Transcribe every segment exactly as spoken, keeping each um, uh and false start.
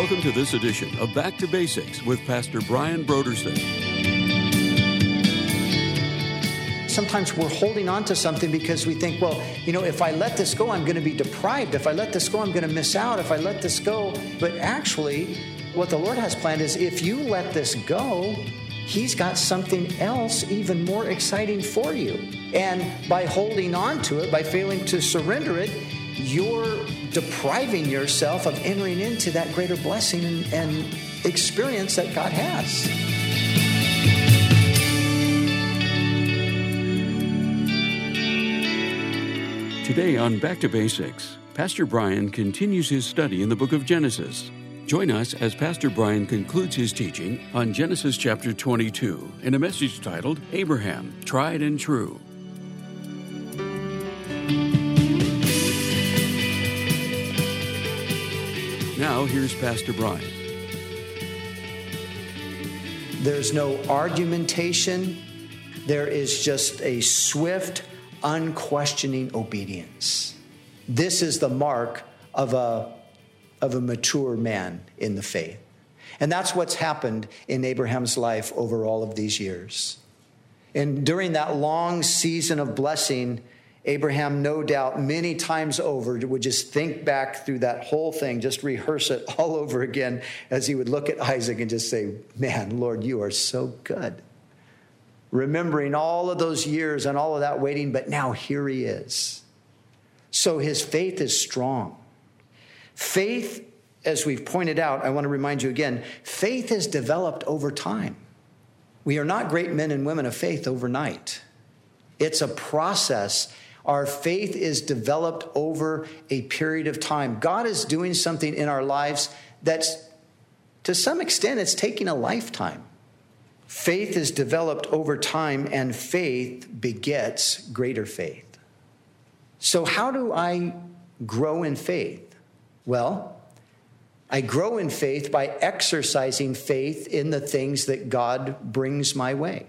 Welcome to this edition of Back to Basics with Pastor Brian Brodersen. Sometimes we're holding on to something because we think, well, you know, if I let this go, I'm going to be deprived. If I let this go, I'm going to miss out. If I let this go. But actually, what the Lord has planned is if you let this go, He's got something else even more exciting for you. And by holding on to it, by failing to surrender it, you're depriving yourself of entering into that greater blessing and, and experience that God has. Today on Back to Basics, Pastor Brian continues his study in the book of Genesis. Join us as Pastor Brian concludes his teaching on Genesis chapter twenty-two in a message titled, Abraham, Tried and True. Now, here's Pastor Brian. There's no argumentation. There is just a swift, unquestioning obedience. This is the mark of a, of a mature man in the faith. And that's what's happened in Abraham's life over all of these years. And during that long season of blessing, Abraham, no doubt, many times over, would just think back through that whole thing, just rehearse it all over again as he would look at Isaac and just say, man, Lord, you are so good. Remembering all of those years and all of that waiting, but now here he is. So his faith is strong. Faith, as we've pointed out, I want to remind you again, faith is developed over time. We are not great men and women of faith overnight. It's a process. Our faith is developed over a period of time. God is doing something in our lives that's, to some extent, it's taking a lifetime. Faith is developed over time, and faith begets greater faith. So how do I grow in faith? Well, I grow in faith by exercising faith in the things that God brings my way.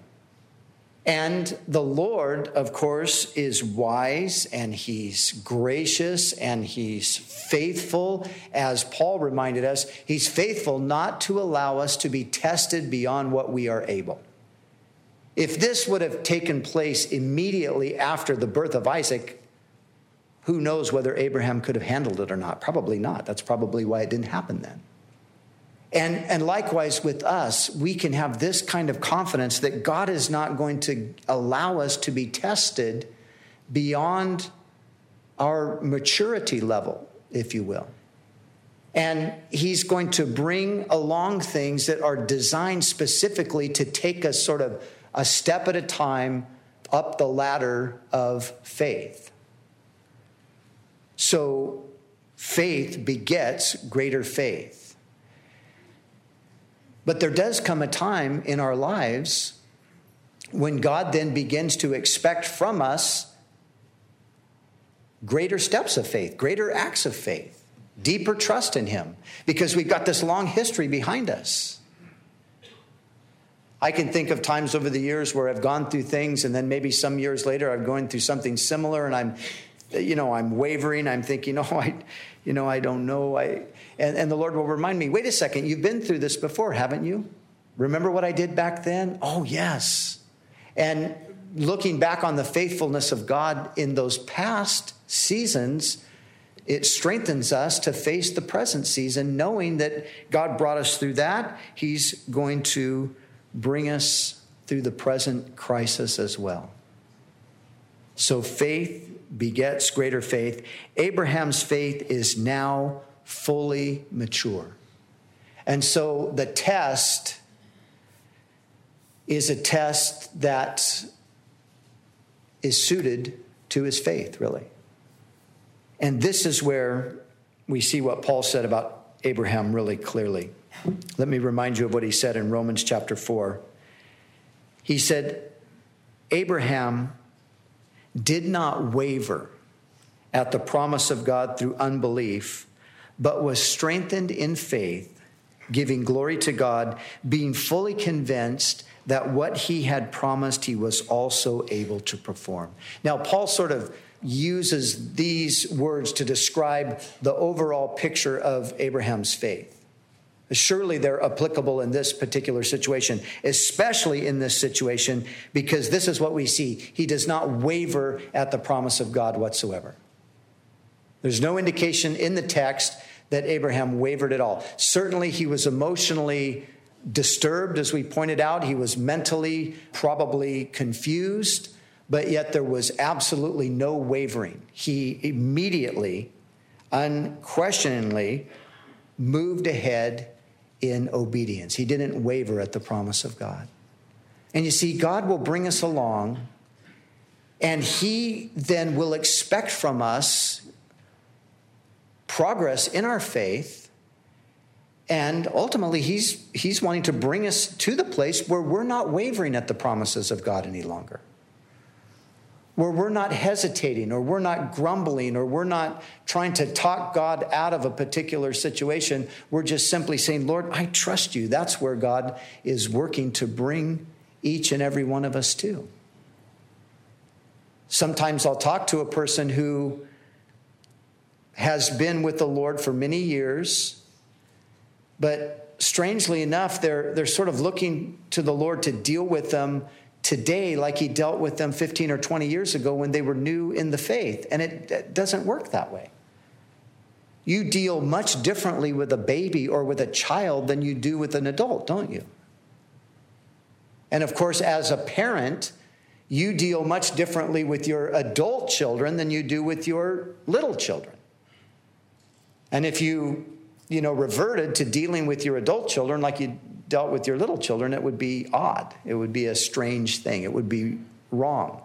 And the Lord, of course, is wise, and He's gracious, and He's faithful. As Paul reminded us, He's faithful not to allow us to be tested beyond what we are able. If this would have taken place immediately after the birth of Isaac, who knows whether Abraham could have handled it or not? Probably not. That's probably why it didn't happen then. And, and likewise with us, we can have this kind of confidence that God is not going to allow us to be tested beyond our maturity level, if you will. And He's going to bring along things that are designed specifically to take us sort of a step at a time up the ladder of faith. So faith begets greater faith. But there does come a time in our lives when God then begins to expect from us greater steps of faith, greater acts of faith, deeper trust in Him, because we've got this long history behind us. I can think of times over the years where I've gone through things, and then maybe some years later I'm going through something similar, and I'm, you know, I'm wavering. I'm thinking, oh, I, you know, I don't know. I, and, and the Lord will remind me, wait a second, you've been through this before, haven't you? Remember what I did back then? Oh, yes. And looking back on the faithfulness of God in those past seasons, it strengthens us to face the present season, knowing that God brought us through that. He's going to bring us through the present crisis as well. So faith begets greater faith. Abraham's faith is now fully mature. And so the test is a test that is suited to his faith, really. And this is where we see what Paul said about Abraham really clearly. Let me remind you of what he said in Romans chapter four. He said, Abraham did not waver at the promise of God through unbelief, but was strengthened in faith, giving glory to God, being fully convinced that what he had promised he was also able to perform. Now, Paul sort of uses these words to describe the overall picture of Abraham's faith. Surely they're applicable in this particular situation, especially in this situation, because this is what we see. He does not waver at the promise of God whatsoever. There's no indication in the text that Abraham wavered at all. Certainly he was emotionally disturbed, as we pointed out. He was mentally probably confused, but yet there was absolutely no wavering. He immediately, unquestioningly, moved ahead in obedience. He didn't waver at the promise of God. And you see, God will bring us along, and he then will expect from us progress in our faith. And ultimately, he's, he's wanting to bring us to the place where we're not wavering at the promises of God any longer, where we're not hesitating, or we're not grumbling, or we're not trying to talk God out of a particular situation. We're just simply saying, Lord, I trust you. That's where God is working to bring each and every one of us to. Sometimes I'll talk to a person who has been with the Lord for many years, but strangely enough, they're, they're sort of looking to the Lord to deal with them today like he dealt with them fifteen or twenty years ago when they were new in the faith. And it, it doesn't work that way. You deal much differently with a baby or with a child than you do with an adult, don't you? And of course, as a parent, you deal much differently with your adult children than you do with your little children. And if you, you know, reverted to dealing with your adult children like you dealt with your little children, it would be odd. It would be a strange thing. It would be wrong.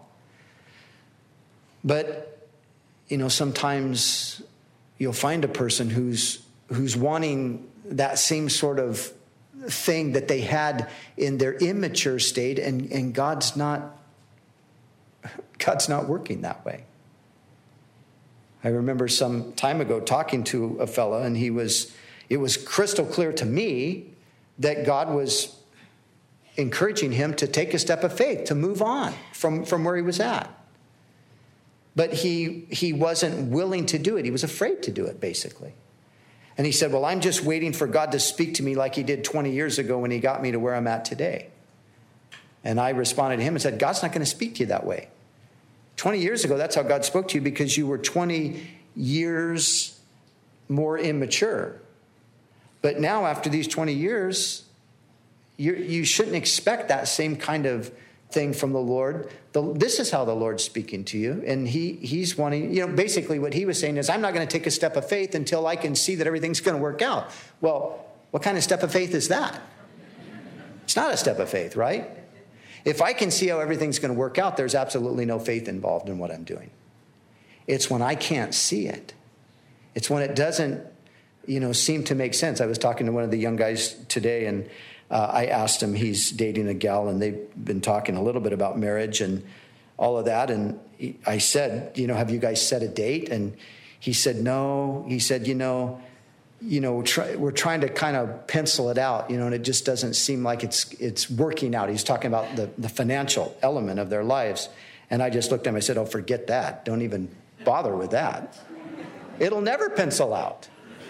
But, you know, sometimes you'll find a person who's who's wanting that same sort of thing that they had in their immature state, and, and God's not God's not working that way. I remember some time ago talking to a fella, and he was, it was crystal clear to me that God was encouraging him to take a step of faith, to move on from, from where he was at. But he, he wasn't willing to do it. He was afraid to do it, basically. And he said, well, I'm just waiting for God to speak to me like he did twenty years ago when he got me to where I'm at today. And I responded to him and said, God's not going to speak to you that way. twenty years ago, that's how God spoke to you, because you were twenty years more immature. But now, after these twenty years, you, you shouldn't expect that same kind of thing from the Lord. The, this is how the Lord's speaking to you. And he he's wanting, you know, basically what he was saying is, I'm not going to take a step of faith until I can see that everything's going to work out. Well, what kind of step of faith is that? It's not a step of faith, right? If I can see how everything's going to work out, there's absolutely no faith involved in what I'm doing. It's when I can't see it. It's when it doesn't, you know, seem to make sense. I was talking to one of the young guys today, and uh, I asked him, he's dating a gal, and they've been talking a little bit about marriage and all of that. And he, I said, you know, have you guys set a date? And he said, no. He said, you know, you know, try, we're trying to kind of pencil it out, you know, and it just doesn't seem like it's it's working out. He's talking about the, the financial element of their lives. And I just looked at him, I said, oh, forget that. Don't even bother with that. It'll never pencil out.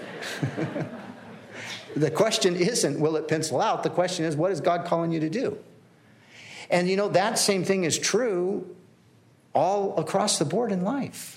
The question isn't, will it pencil out? The question is, what is God calling you to do? And, you know, that same thing is true all across the board in life.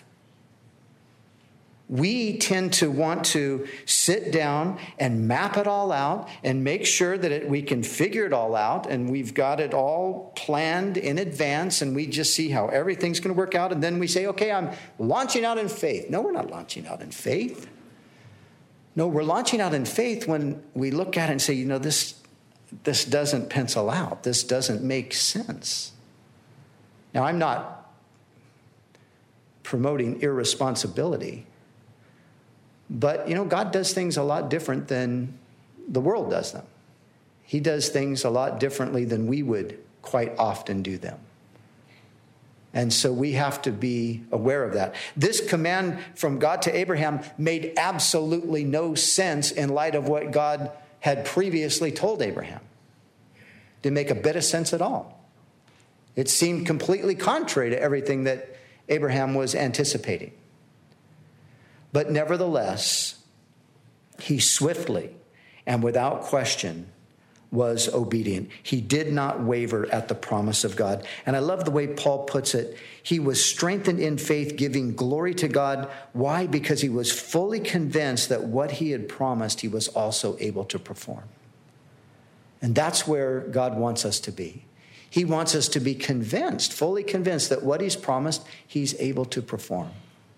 We tend to want to sit down and map it all out and make sure that it, we can figure it all out, and we've got it all planned in advance, and we just see how everything's going to work out, and then we say, okay, I'm launching out in faith. No, we're not launching out in faith. No, we're launching out in faith when we look at it and say, you know, this, this doesn't pencil out. This doesn't make sense. Now, I'm not promoting irresponsibility. But, you know, God does things a lot different than the world does them. He does things a lot differently than we would quite often do them. And so we have to be aware of that. This command from God to Abraham made absolutely no sense in light of what God had previously told Abraham. Didn't make a bit of sense at all. It seemed completely contrary to everything that Abraham was anticipating. But nevertheless, he swiftly and without question was obedient. He did not waver at the promise of God. And I love the way Paul puts it. He was strengthened in faith, giving glory to God. Why? Because he was fully convinced that what he had promised, he was also able to perform. And that's where God wants us to be. He wants us to be convinced, fully convinced that what he's promised, he's able to perform.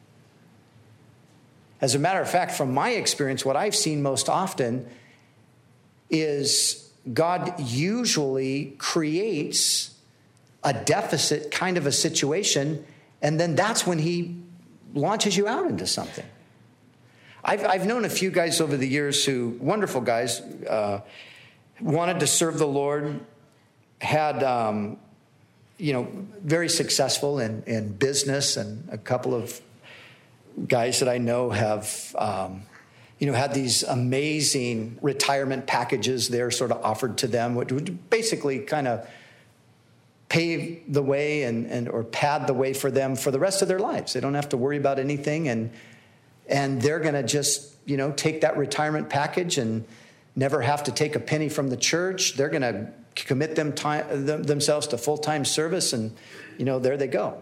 As a matter of fact, from my experience, what I've seen most often is God usually creates a deficit kind of a situation, and then that's when he launches you out into something. I've, I've known a few guys over the years who, wonderful guys, uh, wanted to serve the Lord, had, um, you know, very successful in, in business, and a couple of guys that I know have, um, you know, had these amazing retirement packages there sort of offered to them, which would basically kind of pave the way and, and or pad the way for them for the rest of their lives. They don't have to worry about anything, and and they're going to just, you know, take that retirement package and never have to take a penny from the church. They're going to commit them time, them, themselves to full-time service, and, you know, there they go.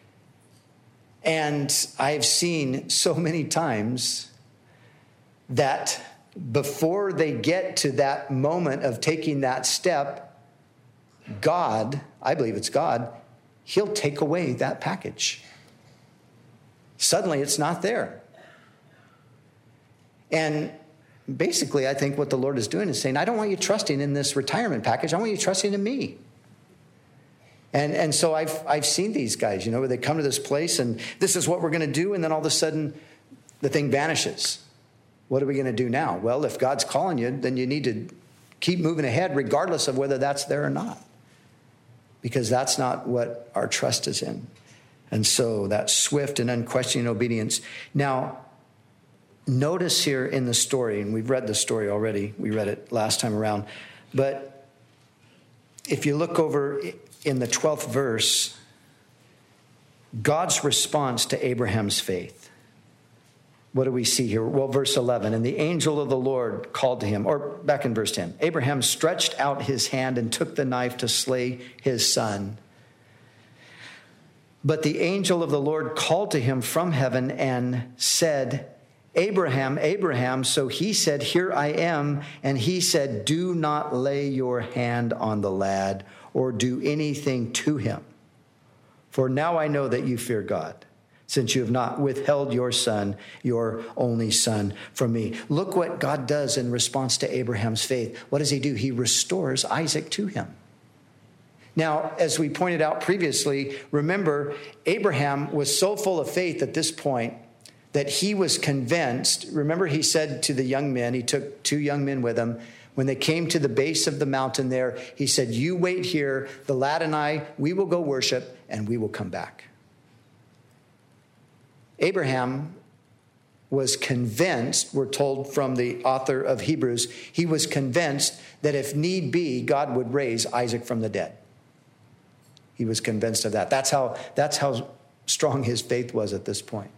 And I've seen so many times that before they get to that moment of taking that step, God, I believe it's God, he'll take away that package. Suddenly it's not there. And basically, I think what the Lord is doing is saying, I don't want you trusting in this retirement package. I want you trusting in me. And and so I've I've seen these guys, you know, where they come to this place and this is what we're going to do. And then all of a sudden the thing vanishes. What are we going to do now? Well, if God's calling you, then you need to keep moving ahead regardless of whether that's there or not. Because that's not what our trust is in. And so that swift and unquestioning obedience. Now, notice here in the story, and we've read the story already. We read it last time around. But if you look over in the twelfth verse, God's response to Abraham's faith. What do we see here? Well, verse eleven, and the angel of the Lord called to him, or back in verse ten, Abraham stretched out his hand and took the knife to slay his son. But the angel of the Lord called to him from heaven and said, Abraham, Abraham. So he said, here I am. And he said, do not lay your hand on the lad or do anything to him. For now I know that you fear God, since you have not withheld your son, your only son, from me. Look what God does in response to Abraham's faith. What does he do? He restores Isaac to him. Now, as we pointed out previously, remember, Abraham was so full of faith at this point that he was convinced. Remember, he said to the young men, he took two young men with him. When they came to the base of the mountain there, he said, you wait here, the lad and I, we will go worship, and we will come back. Abraham was convinced, we're told from the author of Hebrews, he was convinced that if need be, God would raise Isaac from the dead. He was convinced of that. That's how, that's how strong his faith was at this point.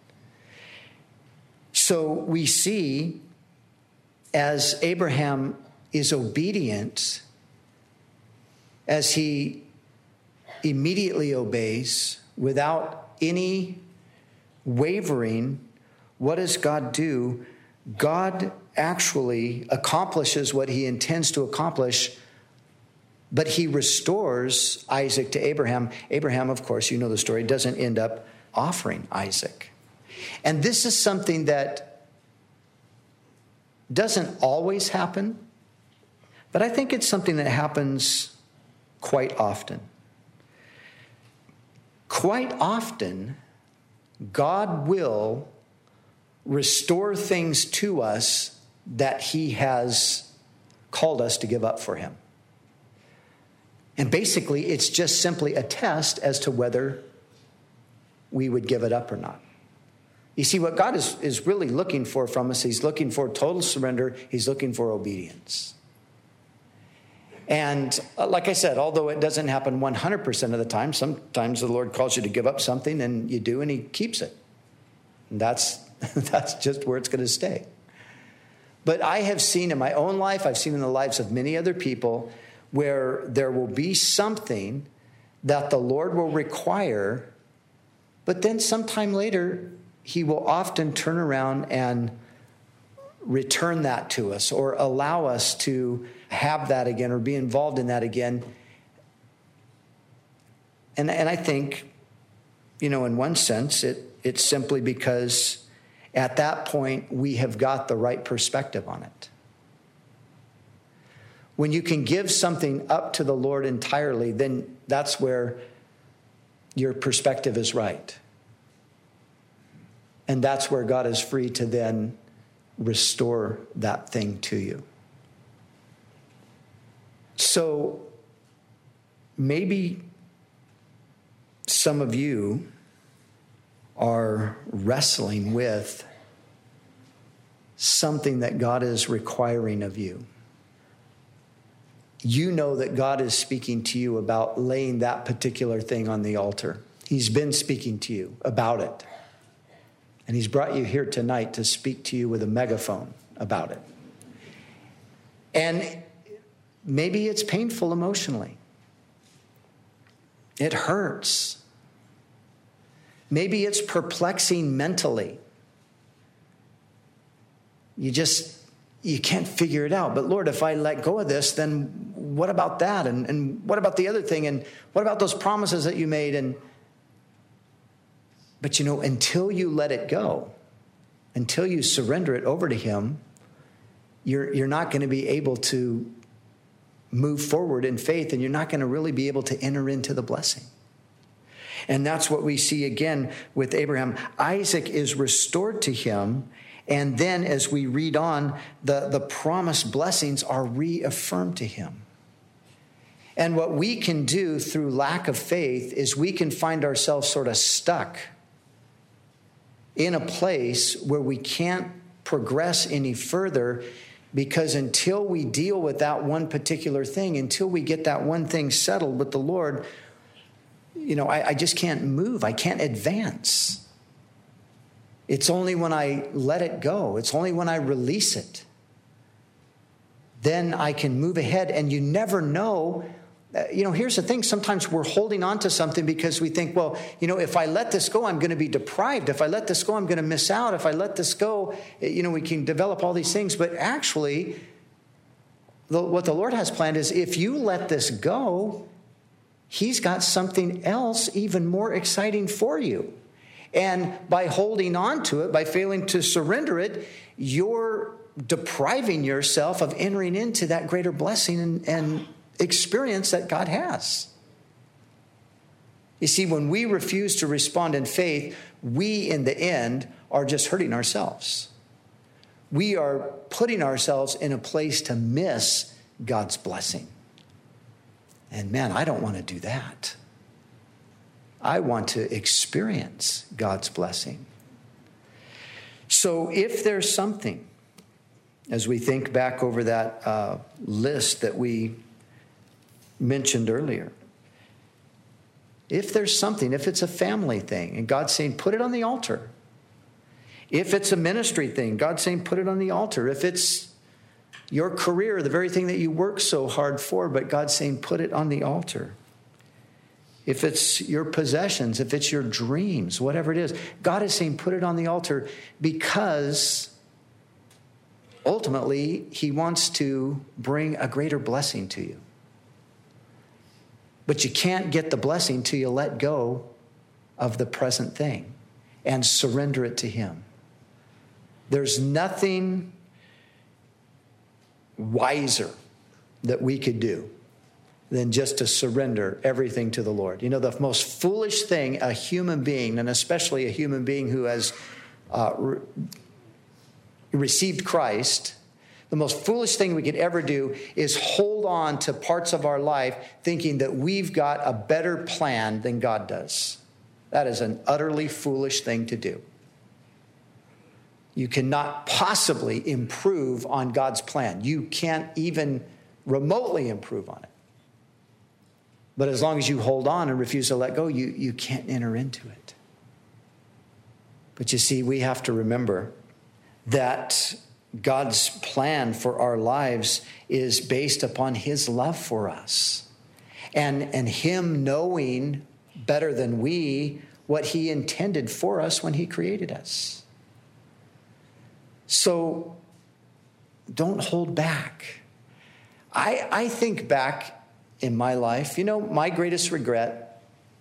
So we see as Abraham is obedient, as he immediately obeys without any wavering, what does God do? God actually accomplishes what he intends to accomplish, but he restores Isaac to Abraham. Abraham, of course, you know the story, doesn't end up offering Isaac. And this is something that doesn't always happen, but I think it's something that happens quite often. Quite often, God will restore things to us that he has called us to give up for him. And basically, it's just simply a test as to whether we would give it up or not. You see, what God is, is really looking for from us, he's looking for total surrender. He's looking for obedience. And uh, like I said, although it doesn't happen one hundred percent of the time, sometimes the Lord calls you to give up something and you do, and he keeps it. And that's, that's just where it's going to stay. But I have seen in my own life, I've seen in the lives of many other people, where there will be something that the Lord will require, but then sometime later, he will often turn around and return that to us or allow us to have that again or be involved in that again. And, and I think, you know, in one sense, it it's simply because at that point, we have got the right perspective on it. When you can give something up to the Lord entirely, then that's where your perspective is right. And that's where God is free to then restore that thing to you. So maybe some of you are wrestling with something that God is requiring of you. You know that God is speaking to you about laying that particular thing on the altar. He's been speaking to you about it. And he's brought you here tonight to speak to you with a megaphone about it. And maybe it's painful emotionally. It hurts. Maybe it's perplexing mentally. You just, you can't figure it out. But Lord, if I let go of this, then what about that? And, and what about the other thing? And what about those promises that you made? And But you know, until you let it go, until you surrender it over to him, you're, you're not going to be able to move forward in faith, and you're not going to really be able to enter into the blessing. And that's what we see again with Abraham. Isaac is restored to him, and then as we read on, the, the promised blessings are reaffirmed to him. And what we can do through lack of faith is we can find ourselves sort of stuck in a place where we can't progress any further, because until we deal with that one particular thing, until we get that one thing settled with the Lord, you know, I, I just can't move. I can't advance. It's only when I let it go, it's only when I release it, then I can move ahead. And you never know. Uh, you know, here's the thing. Sometimes we're holding on to something because we think, well, you know, if I let this go, I'm going to be deprived. If I let this go, I'm going to miss out. If I let this go, you know, we can develop all these things. But actually, the, what the Lord has planned is if you let this go, he's got something else even more exciting for you. And by holding on to it, by failing to surrender it, you're depriving yourself of entering into that greater blessing and, and experience that God has. You see, when we refuse to respond in faith, we in the end are just hurting ourselves. We are putting ourselves in a place to miss God's blessing. And man, I don't want to do that. I want to experience God's blessing. So if there's something, as we think back over that uh, list that we mentioned earlier, if there's something, if it's a family thing, and God's saying, put it on the altar. If it's a ministry thing, God's saying, put it on the altar. If it's your career, the very thing that you work so hard for, but God's saying, put it on the altar. If it's your possessions, if it's your dreams, whatever it is, God is saying, put it on the altar, because ultimately he wants to bring a greater blessing to you. But you can't get the blessing till you let go of the present thing and surrender it to him. There's nothing wiser that we could do than just to surrender everything to the Lord. You know, the most foolish thing a human being, and especially a human being who has uh, re- received Christ, the most foolish thing we could ever do is hold on to parts of our life thinking that we've got a better plan than God does. That is an utterly foolish thing to do. You cannot possibly improve on God's plan. You can't even remotely improve on it. But as long as you hold on and refuse to let go, you, you can't enter into it. But you see, we have to remember that God's plan for our lives is based upon his love for us and, and him knowing better than we what he intended for us when he created us. So don't hold back. I, I think back in my life, you know, my greatest regret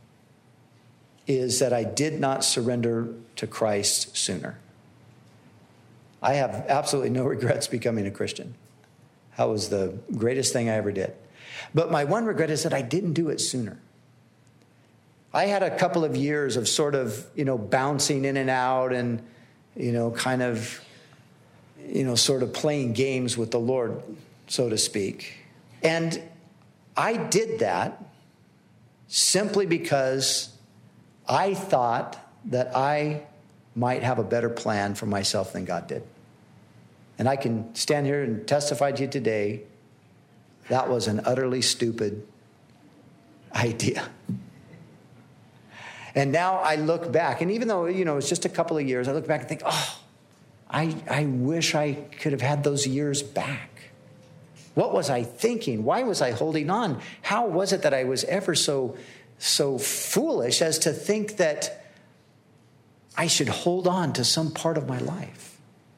is that I did not surrender to Christ sooner. I have absolutely no regrets becoming a Christian. That was the greatest thing I ever did. But my one regret is that I didn't do it sooner. I had a couple of years of sort of, you know, bouncing in and out and, you know, kind of, you know, sort of playing games with the Lord, so to speak. And I did that simply because I thought that I might have a better plan for myself than God did. And I can stand here and testify to you today, that was an utterly stupid idea. And now I look back, and even though, you know, it's just a couple of years, I look back and think, oh, I, I wish I could have had those years back. What was I thinking? Why was I holding on? How was it that I was ever so, so foolish as to think that I should hold on to some part of my life?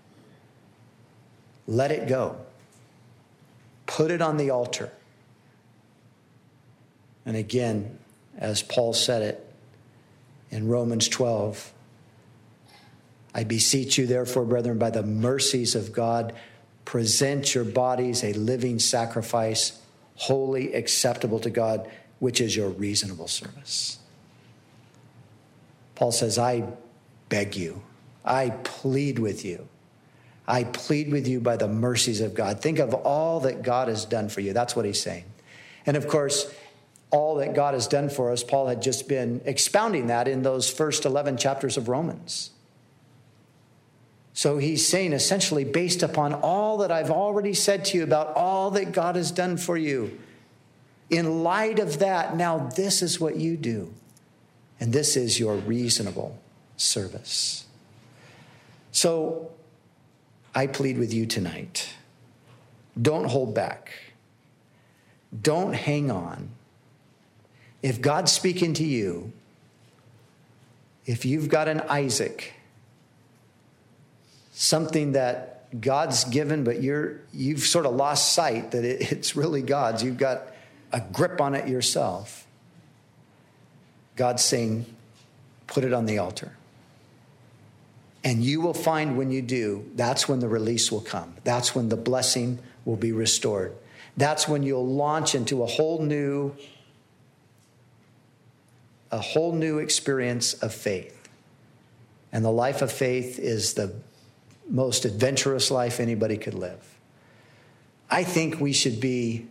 Let it go. Put it on the altar. And again, as Paul said it in Romans twelve, I beseech you, therefore, brethren, by the mercies of God, present your bodies a living sacrifice, holy, acceptable to God, which is your reasonable service. Paul says, I beg you, I plead with you. I plead with you by the mercies of God. Think of all that God has done for you. That's what he's saying. And of course, all that God has done for us, Paul had just been expounding that in those first eleven chapters of Romans. So he's saying essentially, based upon all that I've already said to you about all that God has done for you, in light of that, now this is what you do. And this is your reasonable service. So I plead with you tonight. Don't hold back. Don't hang on. If God's speaking to you, if you've got an Isaac, something that God's given, but you're, you've sort of lost sight that it, it's really God's. You've got a grip on it yourself. God's saying, put it on the altar. And you will find when you do, that's when the release will come. That's when the blessing will be restored. That's when you'll launch into a whole new, a whole new experience of faith. And the life of faith is the most adventurous life anybody could live. I think we should be,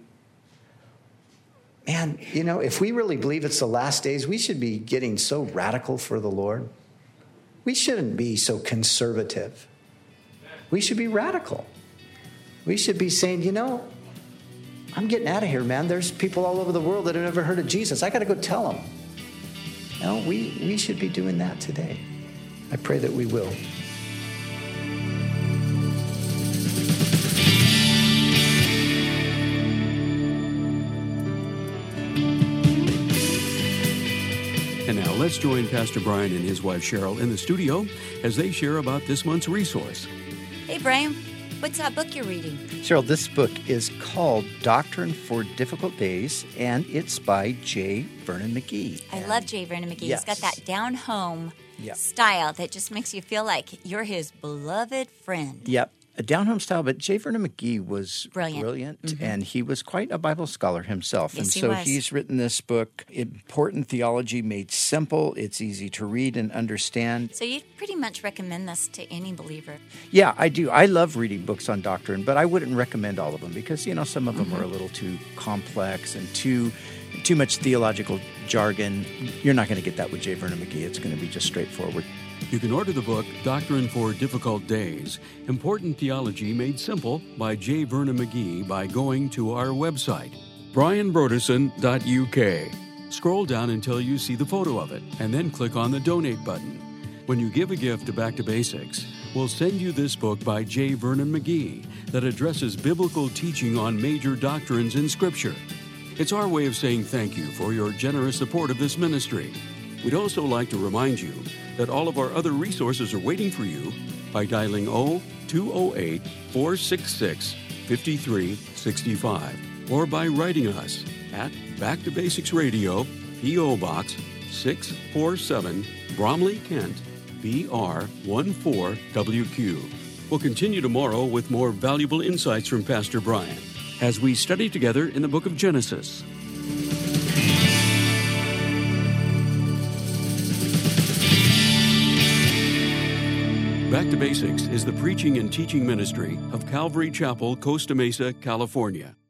man, you know, if we really believe it's the last days, we should be getting so radical for the Lord. We shouldn't be so conservative. We should be radical. We should be saying, you know, I'm getting out of here, man. There's people all over the world that have never heard of Jesus. I got to go tell them. You know, we, we should be doing that today. I pray that we will. And now let's join Pastor Brian and his wife Cheryl in the studio as they share about this month's resource. Hey, Brian, what's that book you're reading? Cheryl, this book is called Doctrine for Difficult Days, and it's by J. Vernon McGee. I and love J. Vernon McGee. Yes. He's got that down-home Yep. style that just makes you feel like you're his beloved friend. Yep, a down-home style, but J. Vernon McGee was Brilliant. brilliant, Mm-hmm. and he was quite a Bible scholar himself. Yes, and he so was. he's written this book, Important Theology Made Simple. It's easy to read and understand. So you'd pretty much recommend this to any believer. Yeah, I do. I love reading books on doctrine, but I wouldn't recommend all of them because, you know, some of them Mm-hmm. are a little too complex and too too much theological jargon. You're not going to get that with J. Vernon McGee. It's going to be just straightforward. You can order the book, Doctrine for Difficult Days, Important Theology Made Simple by J. Vernon McGee by going to our website, brian broderson dot u k. Scroll down until you see the photo of it, and then click on the Donate button. When you give a gift to Back to Basics, will send you this book by J. Vernon McGee that addresses biblical teaching on major doctrines in Scripture. It's our way of saying thank you for your generous support of this ministry. We'd also like to remind you that all of our other resources are waiting for you by dialing zero two zero eight, four six six, five three six five or by writing us at Back to Basics Radio, P O. Box six forty-seven, Bromley, Kent, B R one four W Q. We'll continue tomorrow with more valuable insights from Pastor Brian as we study together in the book of Genesis. Back to Basics is the preaching and teaching ministry of Calvary Chapel, Costa Mesa, California.